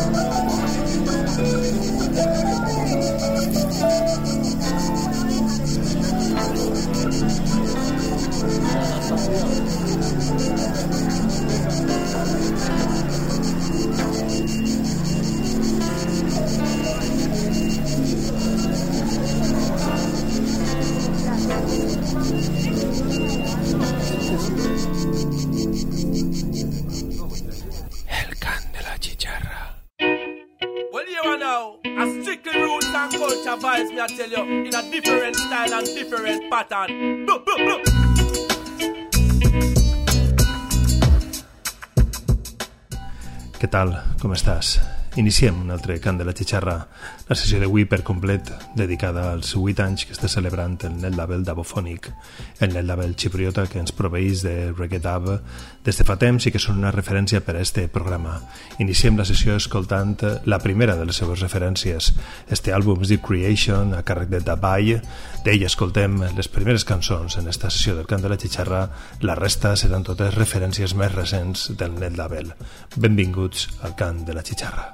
Què tal? Com estàs? Iniciem un altre Cant de la Xixarra, la sessió d'avui per complet dedicada als 8 anys que està celebrant el net label Dabofonic, el net label xipriota que ens proveeix de reggae dub des de fa temps i que són una referència per a este programa. Iniciem la sessió escoltant la primera de les seves referències, este àlbum Deep Creation a càrrec de Dabai. D'ell escoltem les primeres cançons en esta sessió del Cant de la Xixarra, la resta seran totes referències més recents del net label. Benvinguts al Cant de la Xixarra.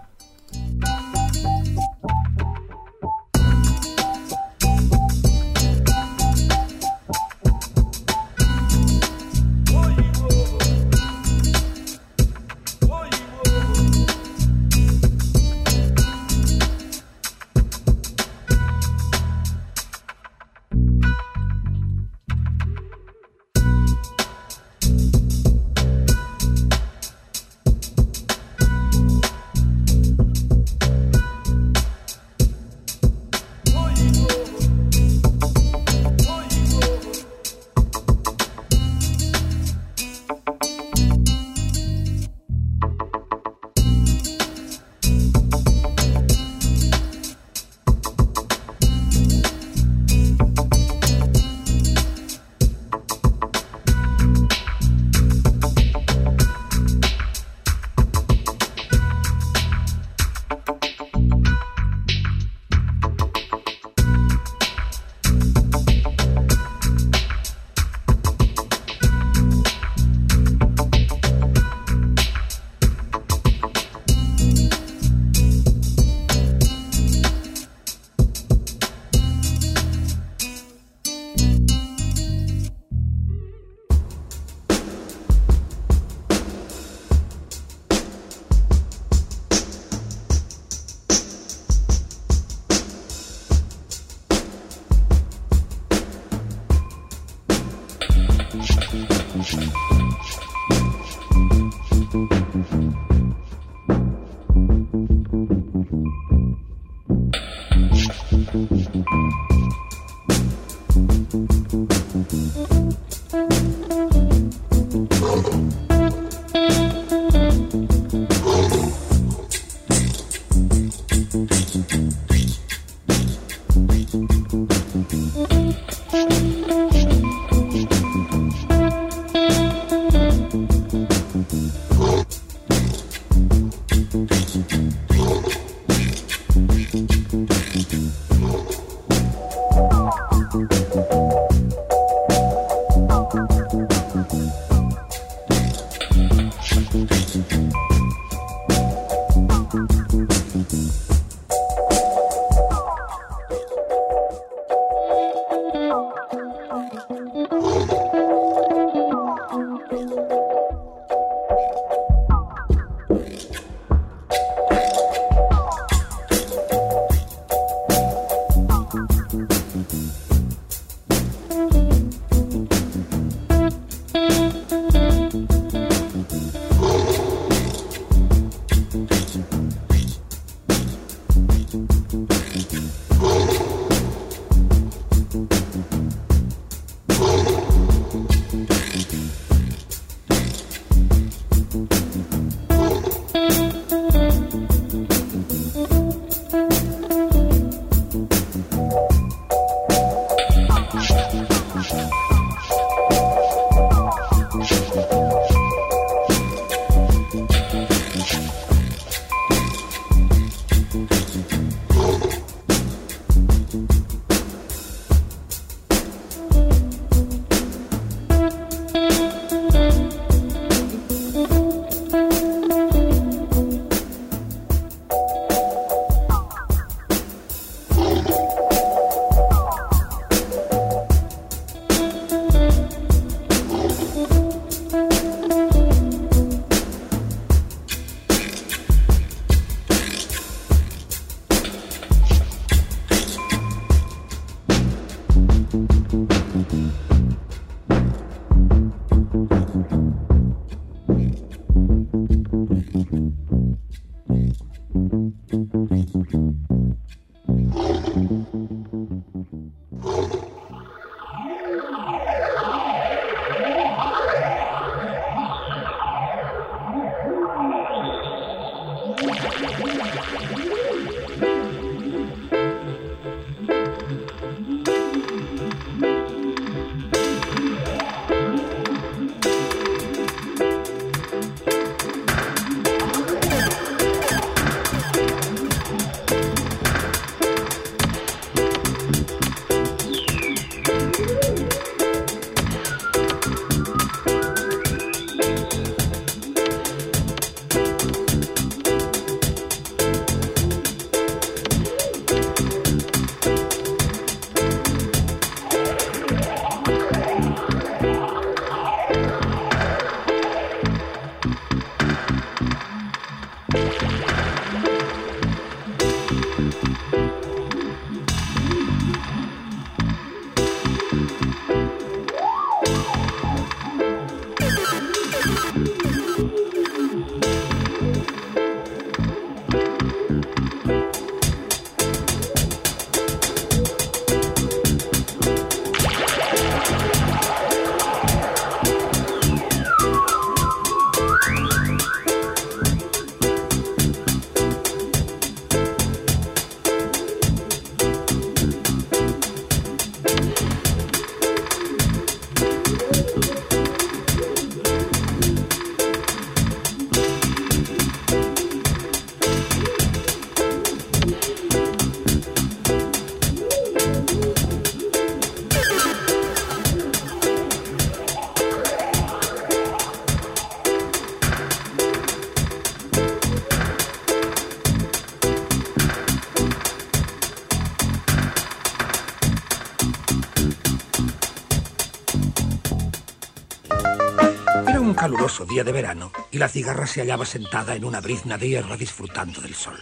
Caluroso día de verano y la cigarra se hallaba sentada en una brizna de hierro disfrutando del sol.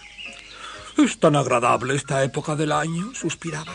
«Es tan agradable esta época del año», suspiraba.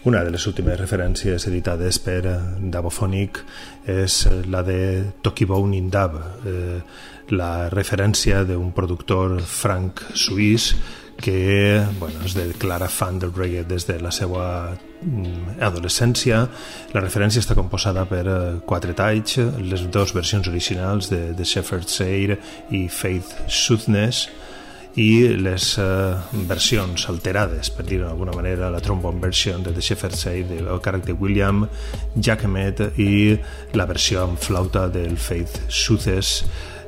Una de les últimes referències editades per Dabophonic és la de Tokibone in Dub, la referència d'un productor franc suís que es declara fan del reggae des de la seva adolescència. La referència està composada per 4 talls, les 2 versions originals de The Shepherd's Air i Faith Soothness, i les versions alterades, per dir-ho d'alguna manera, la trombone version de The Shepherd's Air el càrrec de William Jacquemet i la versió amb flauta del Faith Soothness,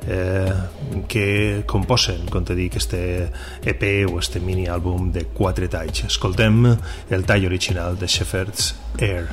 que composen, com te dic, este EP o este mini àlbum de 4 talls. Escoltem el tall original de Shepherd's Air.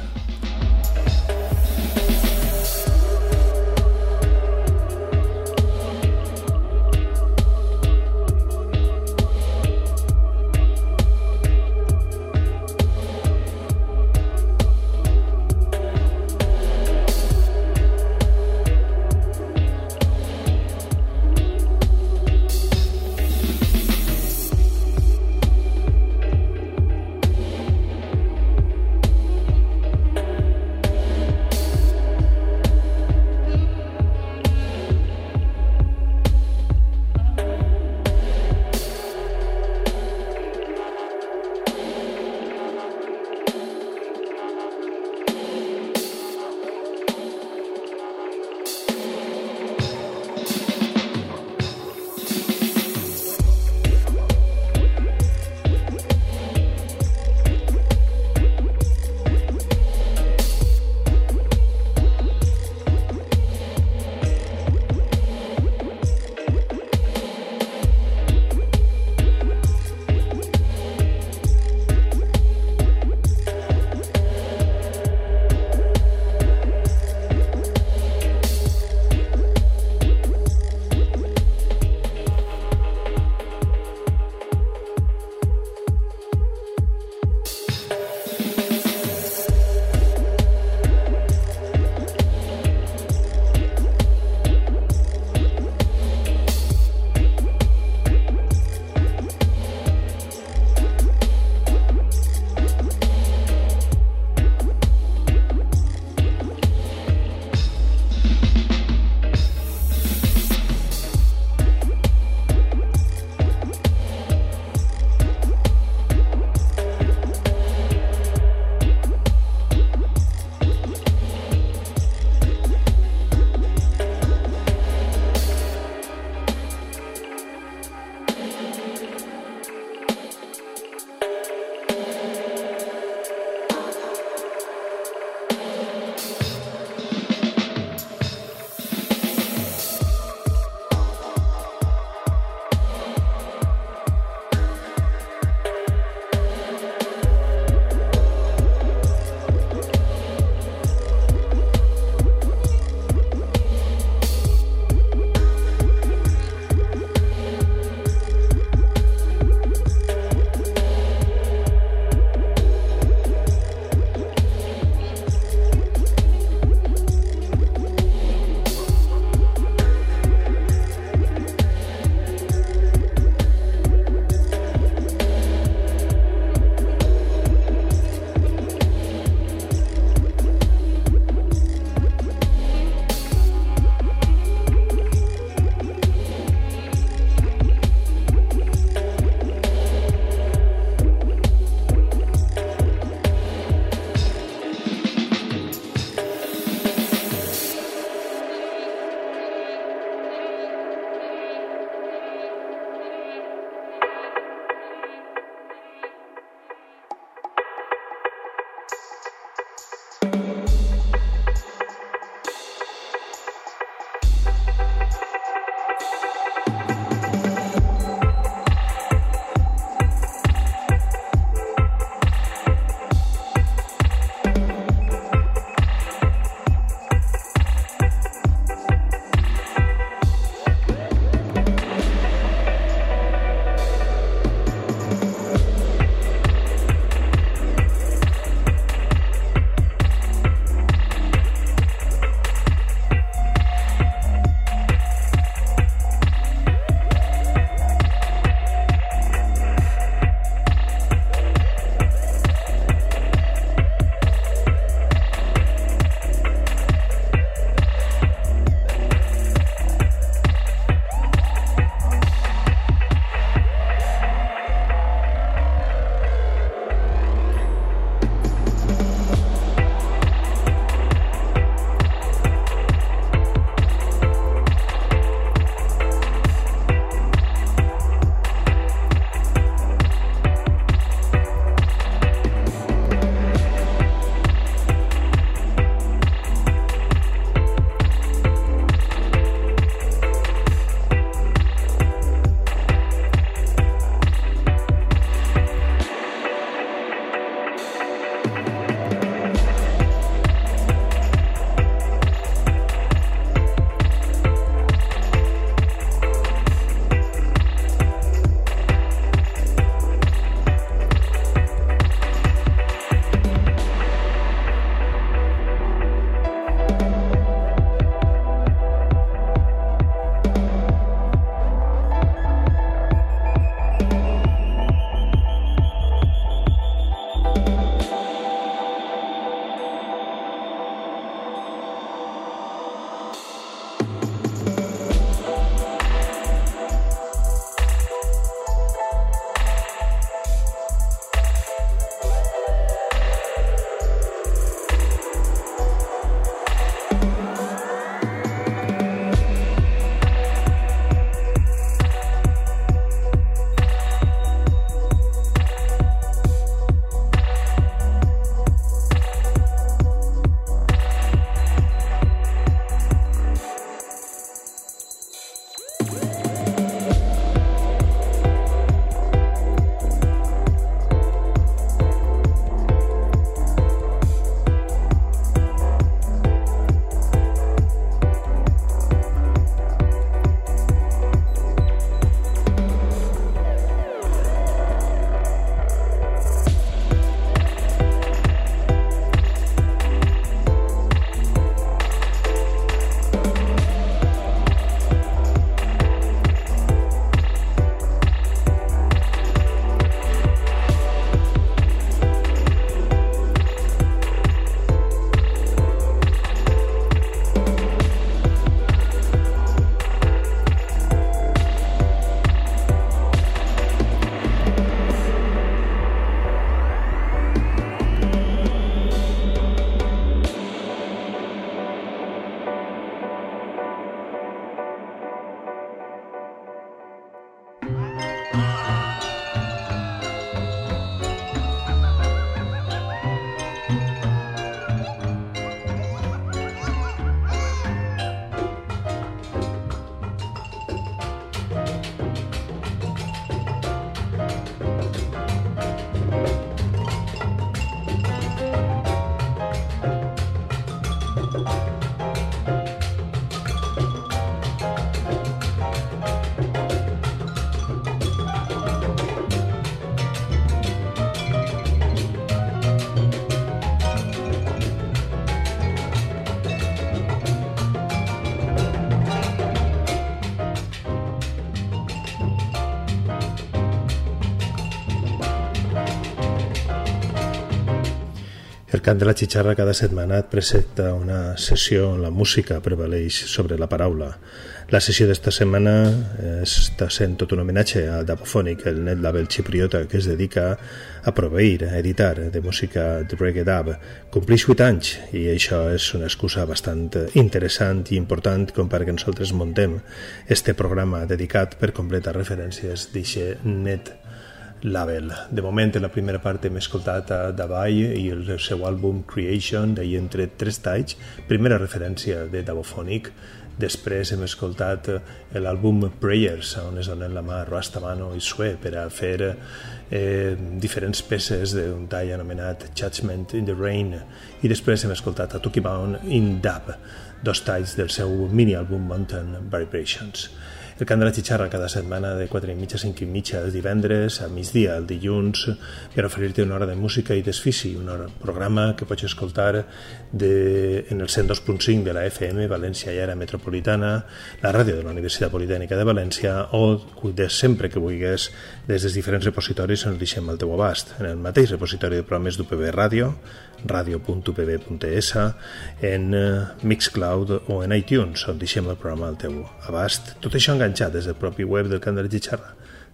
El cant de la xitxarra cada setmana et presenta una sessió on la música prevaleix sobre la paraula. La sessió d'esta setmana està sent tot un homenatge a Dabophonic, el net label xipriota que es dedica a proveir, a editar de música de reggae dub. Complix 8 anys i això és una excusa bastant interessant i important com perquè nosaltres montem este programa dedicat per completar referències d'eixe net label. De moment, en la primera part hem escoltat a Davai i el seu àlbum Creation, d'ahir hem tret 3 talls, primera referència de Dabophonic. Després hem escoltat l'àlbum Prayers, on es donen la mà Rastamano i Sue per a fer diferents peces d'un tall anomenat Judgment in the Rain, i després hem escoltat a Tuki Bound in Dub, 2 talls del seu mini-àlbum Mountain Vibrations. El cant de la xitxarra cada setmana de 4:30 a 5:30 els divendres, a migdia el dilluns, per oferir-te una hora de música i desfici, un programa que pots escoltar en el 102.5 de la FM, València i Àrea Metropolitana, la ràdio de la Universitat Politècnica de València, o sempre que vulguis des dels diferents repositoris ens deixem al teu abast. En el mateix repositori de programes d'UPB Ràdio, radio.upb.es, en Mixcloud o en iTunes, on deixem el programa al teu abast. Tot això enganxat des del propi web del Cant de la Xitxarra,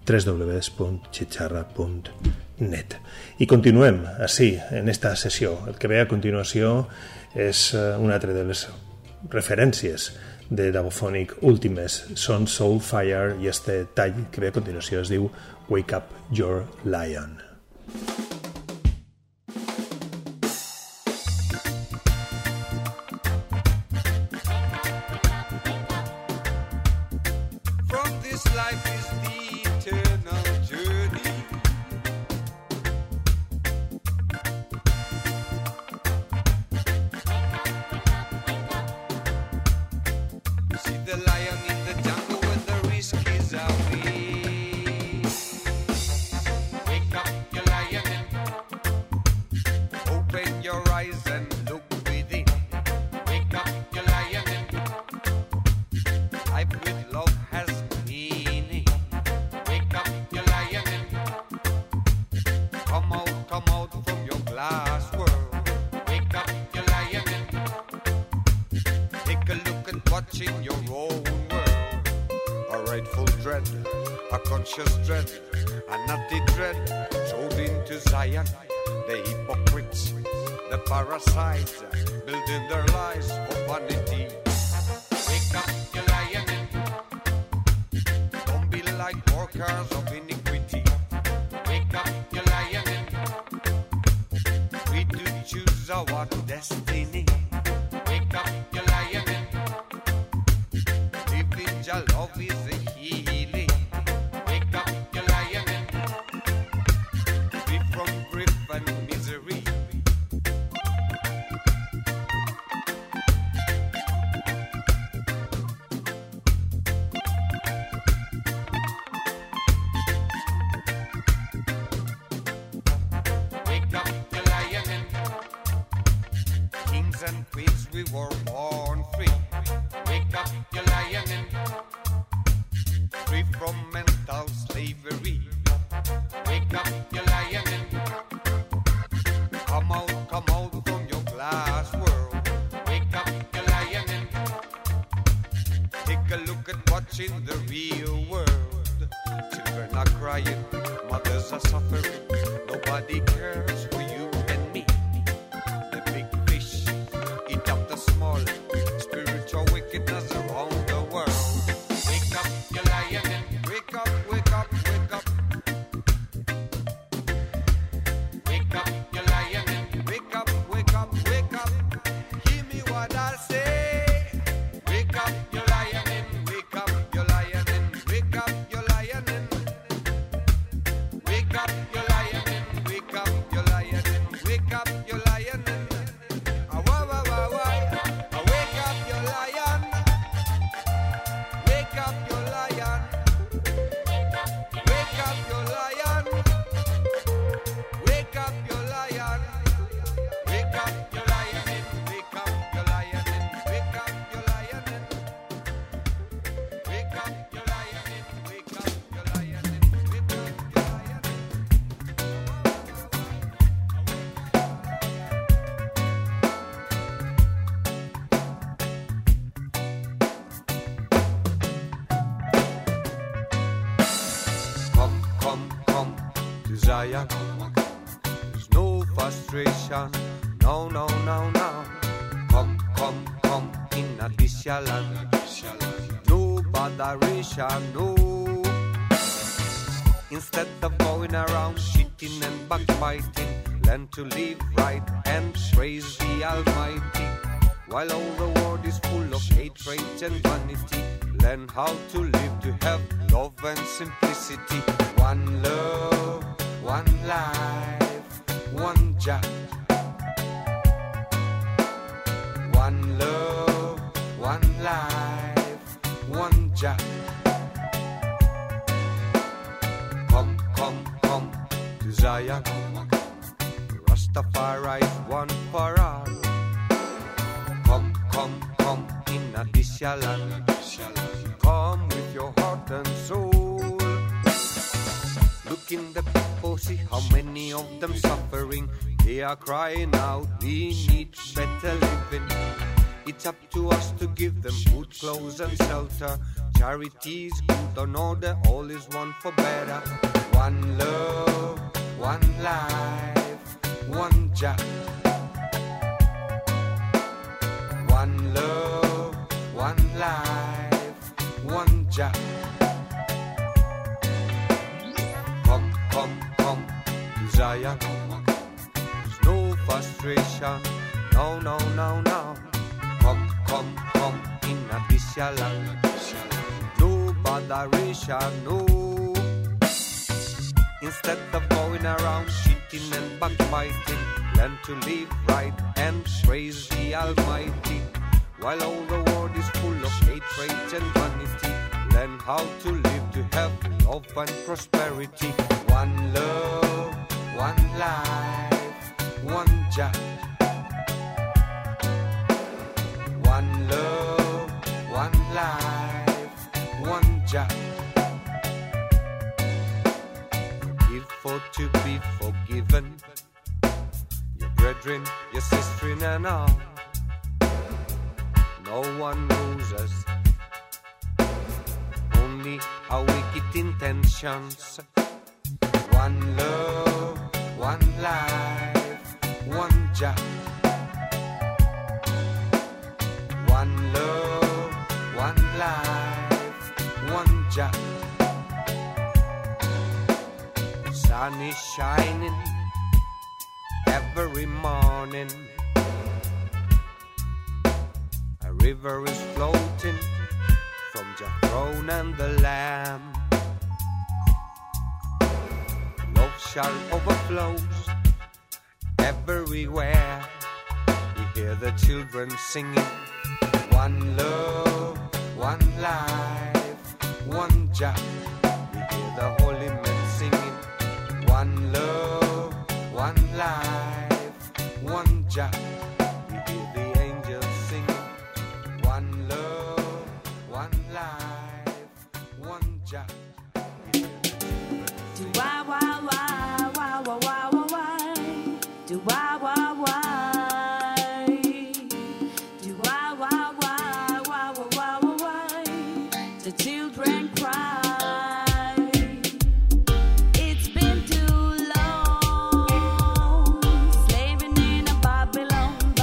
www.xitxarra.net. I continuem així, en esta sessió. El que ve a continuació és una altra de les referències de Dabophonic últimes, són Soulfire, i este tall que ve a continuació es diu Wake Up Your Lion. Wake up, frustration. No, no, no, no. Come, come, come in a this your land. No botheration, no. Instead of going around shitting and backbiting, learn to live right and praise the Almighty. While all the world is full of hatred and vanity, learn how to live to have love and simplicity. One love, one life, one Jah. One love, one life, one Jah. Come, come, come to Zion. Rastafari is one for all. Come, come, come in a this your land. Come with your heart and soul. Look in the people, see how many of them suffering. They are crying out, we need better living. It's up to us to give them food, clothes and shelter. Charity is good on order, all is one for better. One love, one life, one Jah. One love, one life, one Jah. Come, come, come to Zion. There's no frustration, no, no, no, no. Come, come, come in a this your land. No botheration, no. Instead of going around shitting and backbiting, learn to live right and praise the Almighty. While all the world is full of hatred and vanity, learn how to live to have love and prosperity. One love, one life, one Jah. One love, one life, one Jah. Give for to be forgiven. Your brethren, your sister and all. No one knows us, only our wicked intentions. One love, one life, one Jah. One love, one life, one Jah. The sun is shining every morning. A river is floating from Jah throne and the Lamb. Love shall overflow everywhere. You hear the children singing. One love, one life, one Jah. You hear the holy men singing. One love, one life, one Jah. You hear the angels singing. One love, one life, one Jah. You hear the children singing. Wah wah wah wah wah wah wah wah. Do wah wah wah. The children cry. It's been too long, slaving in a Babylon.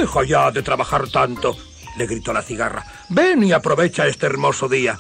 Deja ya de trabajar tanto, le gritó la cigarra. Ven y aprovecha este hermoso día.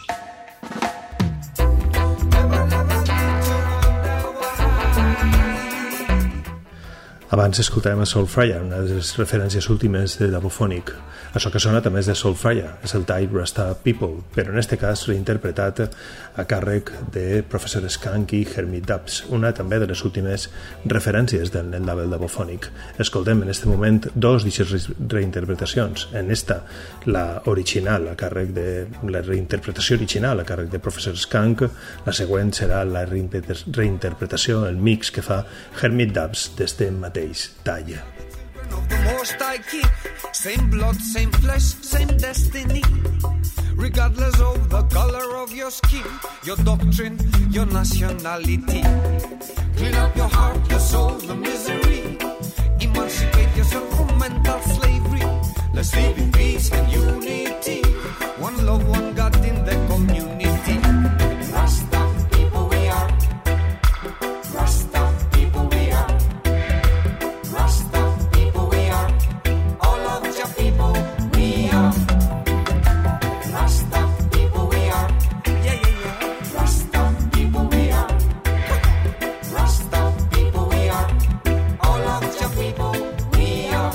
Abans escoltàvem a Soulfire, una de les referències últimes de Dabophonic. Això que sona també és de Soulfire, és el Tight Rasta People, però en este cas reinterpretat a càrrec de Professor Skunk i Hermit Dubs, una també de les últimes referències del net label Dabophonic. Escoltem en este moment dos d'aquestes reinterpretacions. En esta, la original a càrrec de la reinterpretació original a càrrec de Professor Skunk, la següent serà la reinterpretació, el mix que fa Hermit Dubs d'este mateix tall. Of the Most High King, same blood, same flesh, same destiny. Regardless of the color of your skin, your doctrine, your nationality. Clean up your heart, your soul, the misery. Emancipate yourself from mental slavery. Let's live in peace and unity. One love, one God in the community. Rasta people we are. Rasta people we are. Rasta people we are. All of your people we are. Rasta people we are. Yeah, yeah, yeah. Rasta people we are. Rasta people we are. All of your people we are.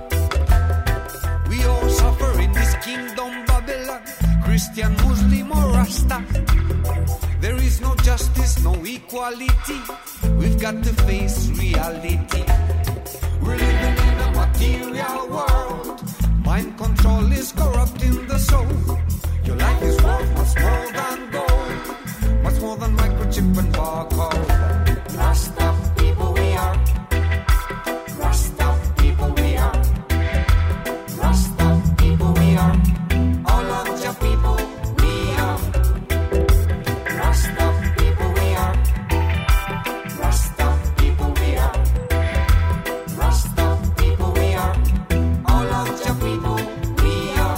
We all suffer in this kingdom Babylon. Christian, Muslim or Rasta. There is no justice, no equality. We've got to face reality. We're living in a material world. Mind control is corrupting the soul. Your life is worth much more than gold, much more than microchip and barcode. Rasta people we are. Rasta people we are. Rasta people we are. All of your people we are. Rasta people we are. Rasta people we are. Rasta people we are. All of your people we are.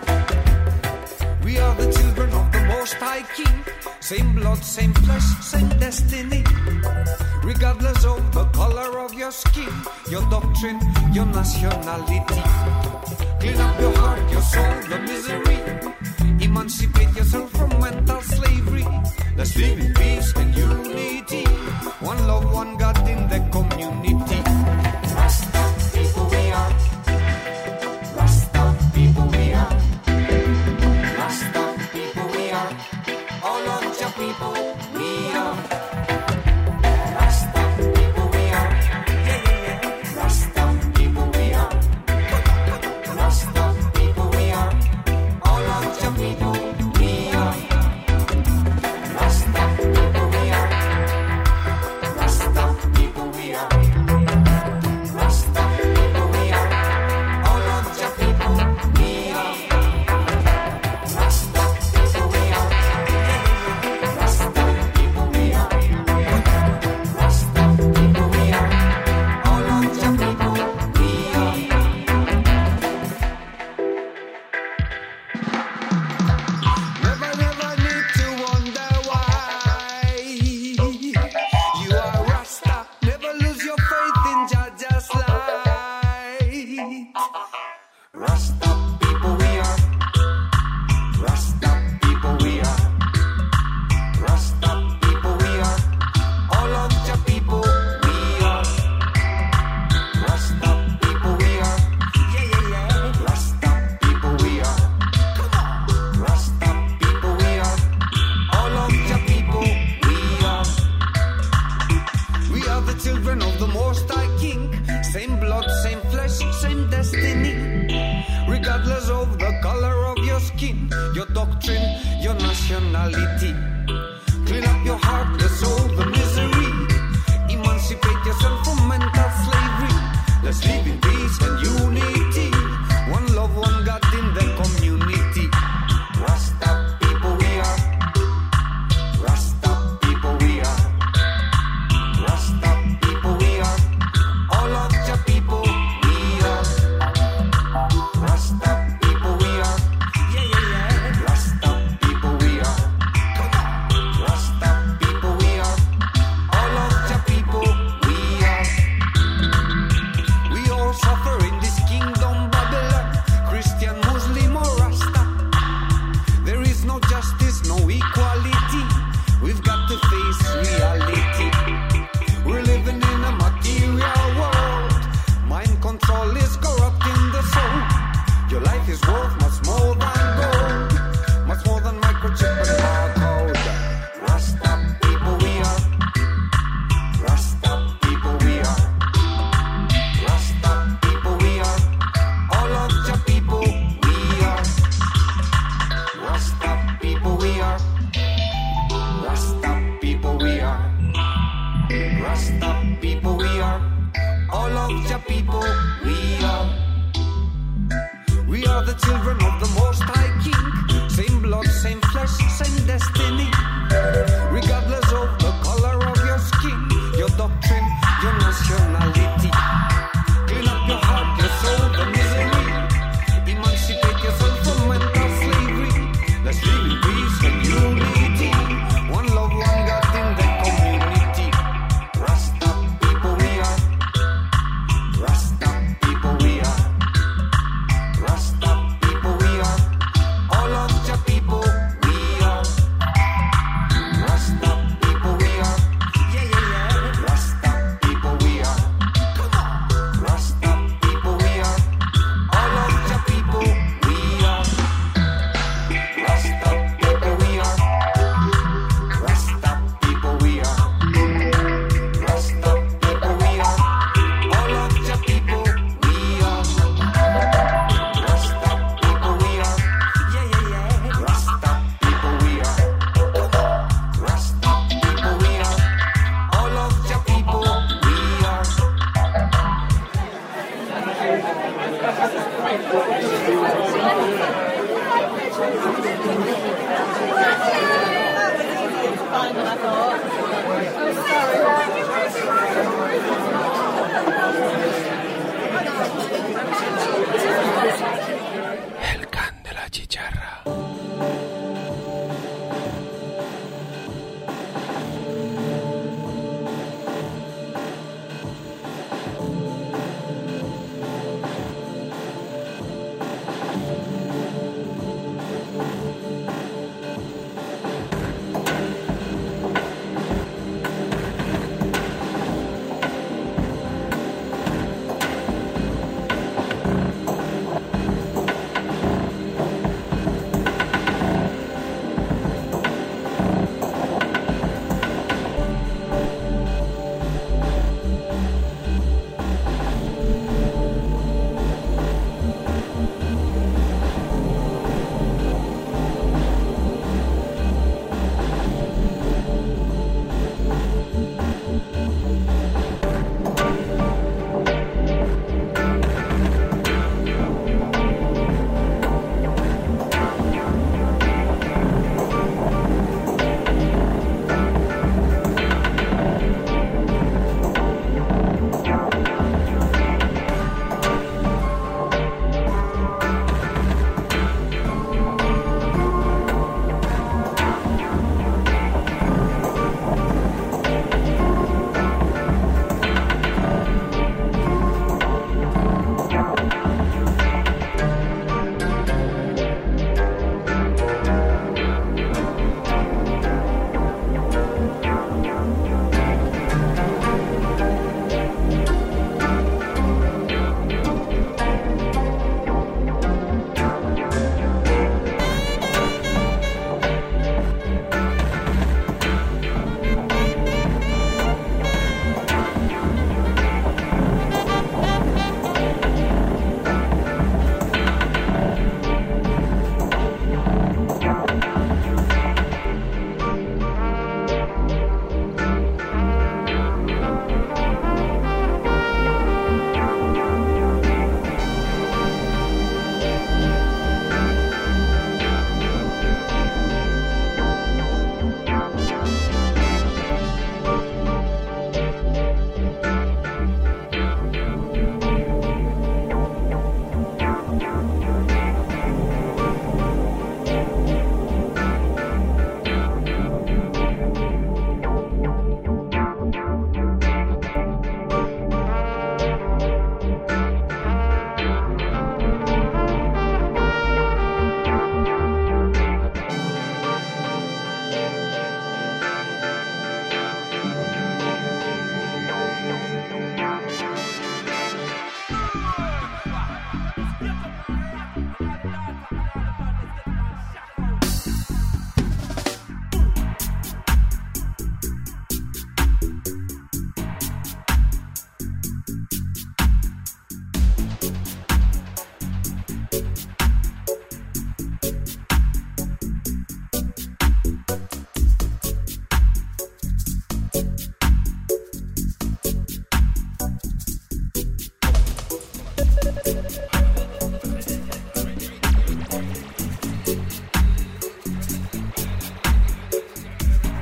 We are the children of the Most High King. Same blood, same flesh, same destiny. Regardless of the color of your skin, your doctrine, your nationality. Clean up your heart, your soul, your misery. Emancipate yourself from mental slavery. Let's live in peace and unity. One love, one God in the community. Rasta people we are. Rasta people we are. Rasta people we are. All of your people we are. Rasta people we are. Yeah, yeah, yeah. Rasta people we are. Rasta people we are. All of your people we are. Rasta people we are. Rasta people we are. Rasta people we are. All of your people we are. Rasta people we are. Rasta people we are. Rasta people we are. All of your people we are. Never, never need to wonder why. You are Rasta. Never lose your faith in Jaja's light. Rasta people we are. Rasta people we are. Rasta people we are. All of your people we are. Rasta people we are. Yeah, yeah, yeah. Rasta people we are. Come on. Rasta people we are. All of your people we are. We are the children of the Most High King. Same blood, same flesh, same destiny. Regardless of the color of your skin, your doctrine, your nationality. Clean up your heart, your soul, the misery. Emancipate yourself from mental slavery. Let's live in peace and unity. One love, one God in the community. Rasta people we are. Rasta people we are. Rasta people we are. All of your people we are. Rasta people we are. Yeah, yeah, yeah. Rasta people we are. Come on. Rasta people we are.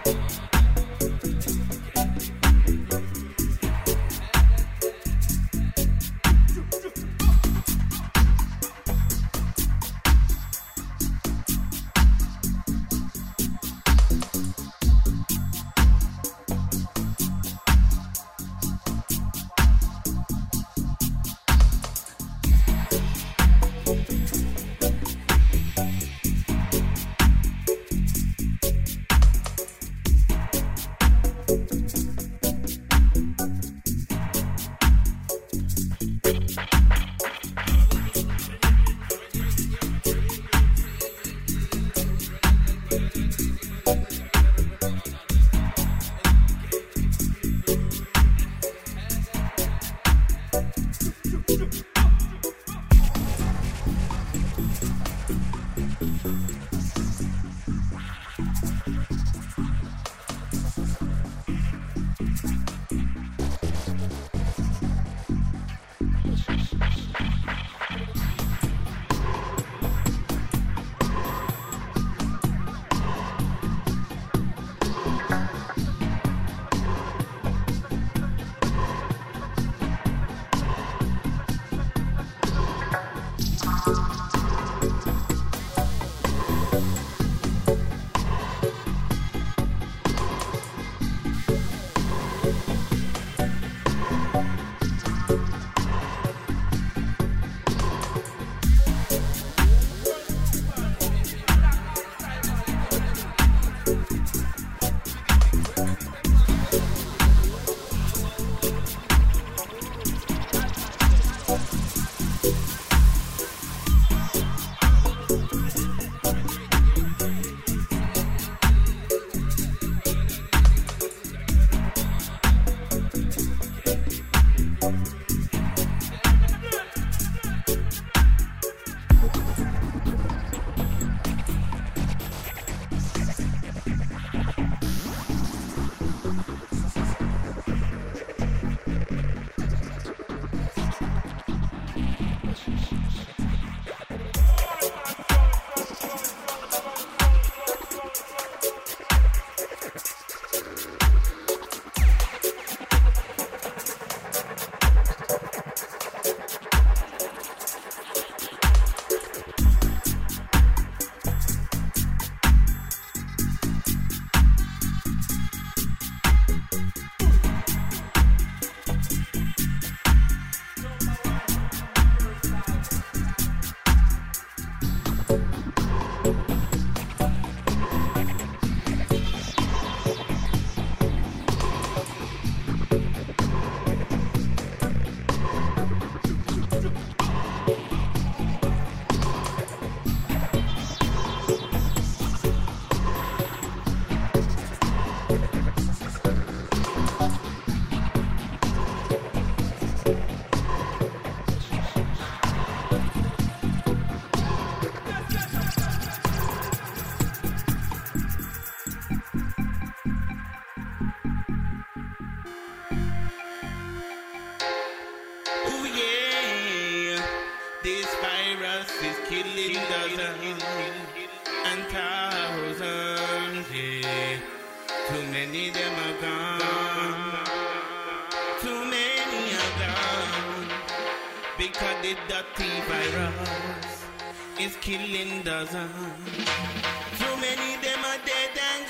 Killing dozens. Too many them are dead and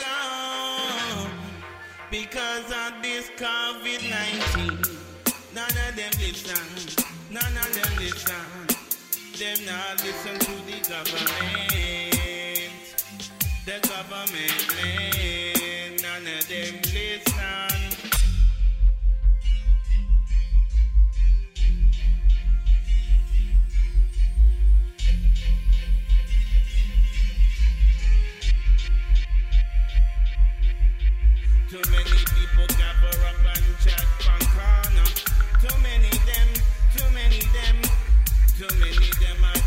gone because of this COVID-19. None of them listen. None of them listen. Them not listen to the government. The government, none of them listen. Too many people gather up and chat on corner. Too many them, too many them, too many them are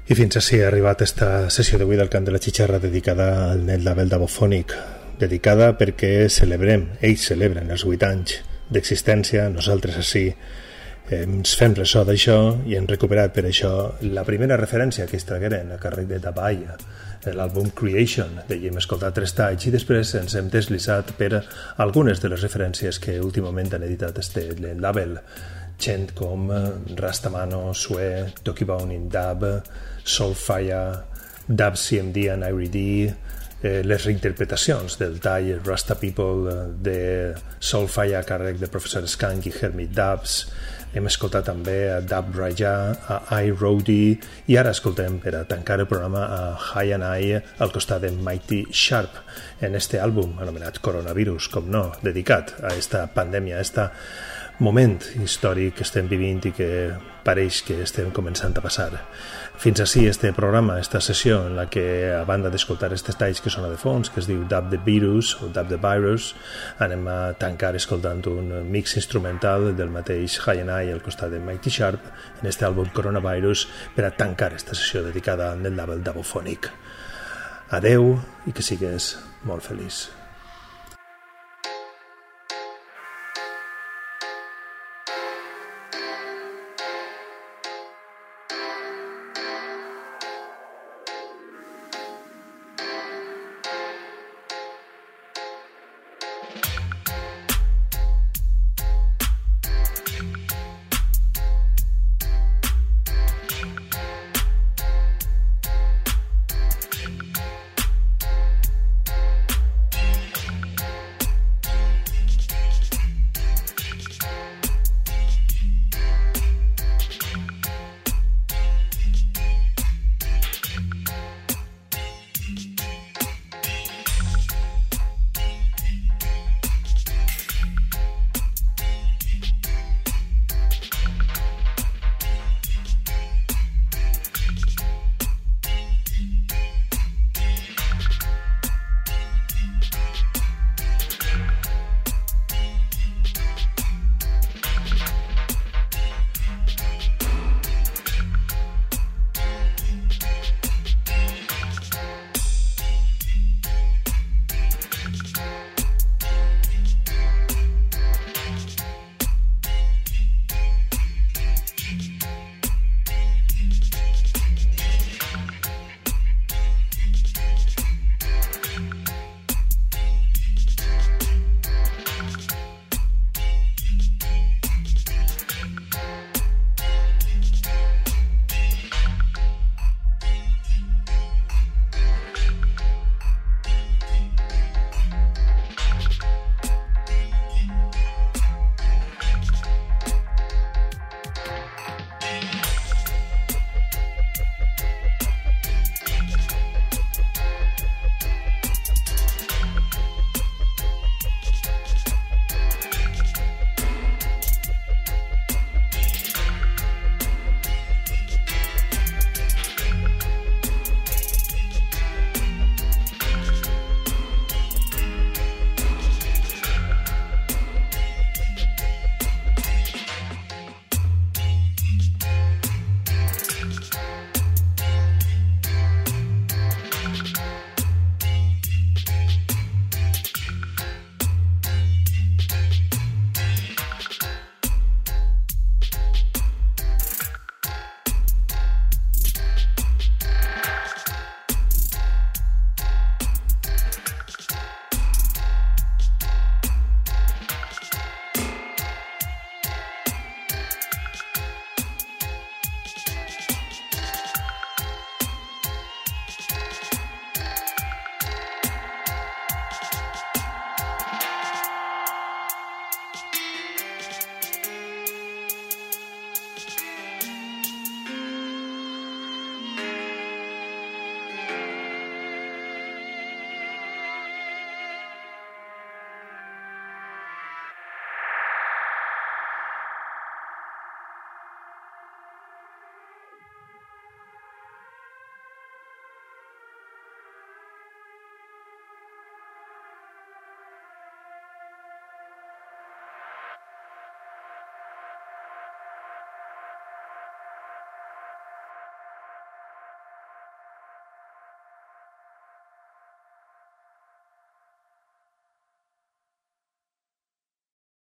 I fins així ha arribat esta sessió d'avui del Cant de la Xixarra dedicada al net label d'Abofònic, dedicada perquè celebrem, ells celebren els 8 anys d'existència, nosaltres així ens fem ressò d'això i hem recuperat per això la primera referència que es tragueren a càrrec de Dabaya, l'àlbum Creation, d'ell hem escoltat 3 talls i després ens hem deslizat per algunes de les referències que últimament han editat este label, gent com Rastamano, Sue, Tokibone in Dub, Soulfire, Dub CMD and IRD, les reinterpretacions del tall Rasta People de Soulfire a càrrec de Professor Skank i Hermit Dubs. Hem escoltat també a Dub Raja, a iRowdy i ara escoltem per a tancar el programa a High and I al costat de Mighty Sharp en este àlbum anomenat Coronavirus, com no, dedicat a esta pandèmia, a este moment històric que estem vivint i que pareix que estem començant a passar. Fins així este programa, esta sessió en la que a banda d'escoltar estes talls que sona de fons, que es diu Dub the Virus o Dub the Virus, anem a tancar escoltant un mix instrumental del mateix High and I al costat de Mighty Sharp en este àlbum Coronavirus per a tancar esta sessió dedicada al net label d'Abofònic. Adeu i que sigues molt feliç.